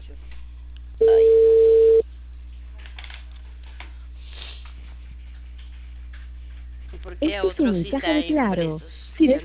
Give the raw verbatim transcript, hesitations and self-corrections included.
Ay. ¿Y por qué a Este es un otros sí mensaje de caen Claro. presos Si y a